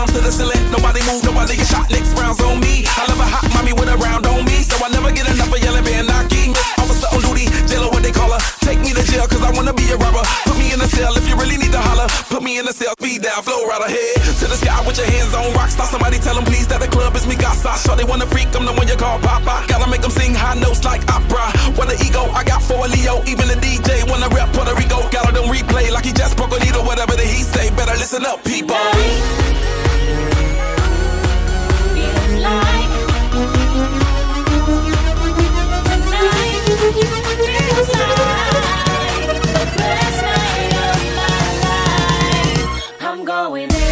arms to the ceiling. Nobody move, nobody get shot. Next round's on me. I love a hot mommy with a round on me, so I never get enough of yelling being knocky. Miss Officer on duty, jailer what they call her. Take me to jail cause I wanna be a robber. Put me in a cell if you really need to holler. Put me in a cell, speed down, flow right ahead to the sky with your hands on rock. Stop somebody tell them please that the club is me casa. Sure they wanna freak, I'm the one you call Papa. Gotta make them sing high notes like opera. What an ego, I got for a Leo. Even the DJ wanna rep Puerto Rico. Got them replay like he just broke a needle. Whatever that he say, better listen up, people. Feeling like tonight feels like the best night of my life. I'm going in.